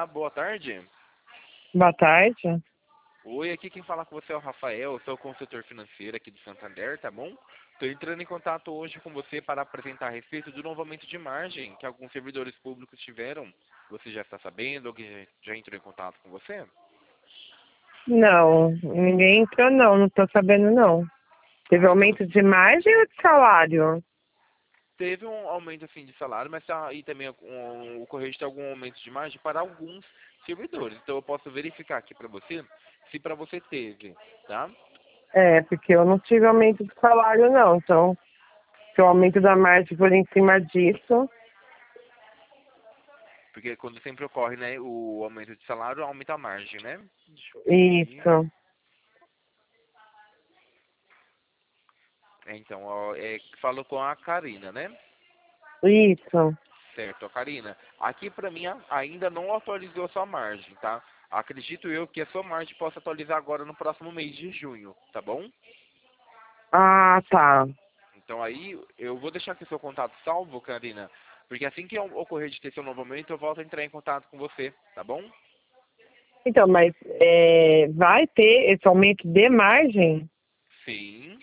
boa tarde. Boa tarde. Oi, aqui quem fala com você é o Rafael, eu sou consultor financeiro aqui do Santander, tá bom? Estou entrando em contato hoje com você para apresentar a respeito do novo aumento de margem que alguns servidores públicos tiveram. Você já está sabendo? Alguém já entrou em contato com você? Não, ninguém entrou não tô sabendo não. Teve Ah, então aumento de margem ou de salário? teve um aumento assim de salário, mas tá aí também o correio tem algum aumento de margem para alguns servidores. Então eu posso verificar aqui para você se para você teve, tá? É, porque eu não tive aumento de salário não, então se o aumento da margem for em cima disso, Porque quando sempre ocorre, né, o aumento de salário, aumenta a margem, né? Deixa eu ver aqui. isso, Então, ó, falou com a Karina, né? isso. Certo, a Karina. Aqui pra mim ainda não atualizou a sua margem, tá? Acredito eu que a sua margem possa atualizar agora no próximo mês de junho, tá bom? Ah, tá. Então aí eu vou deixar aqui seu contato salvo, Karina, porque assim que ocorrer de ter seu novo aumento, eu volto a entrar em contato com você, tá bom? Então, mas vai ter esse aumento de margem? Sim,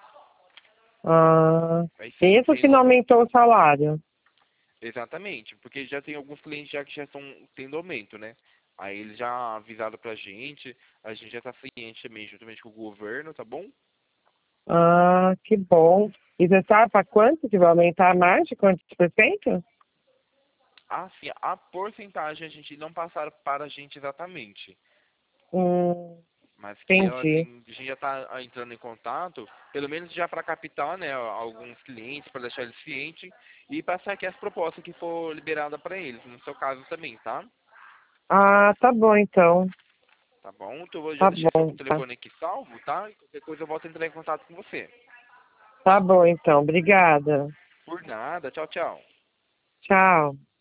Ah, vai sim. mesmo que não aumentou o salário? Exatamente, porque já tem alguns clientes já que já estão tendo aumento, né? Aí eles já avisaram pra gente, a gente já tá ciente também, juntamente com o governo, tá bom? Ah, que bom. E você sabe para quanto que vai aumentar a margem? Quantos por cento? Ah, sim, a porcentagem a gente não passaram para a gente exatamente, Hum, mas que entendi. assim, a gente já tá entrando em contato, pelo menos já para captar, né, alguns clientes, para deixar eles cientes e passar aqui as propostas que for liberada para eles, no seu caso também, tá? Ah, tá bom então. Tá bom? Então eu já Tá deixei seu bom, tá. telefone aqui salvo, tá? Qualquer coisa eu volto a entrar em contato com você. Tá bom então. Obrigada. Por nada. Tchau, tchau. Tchau.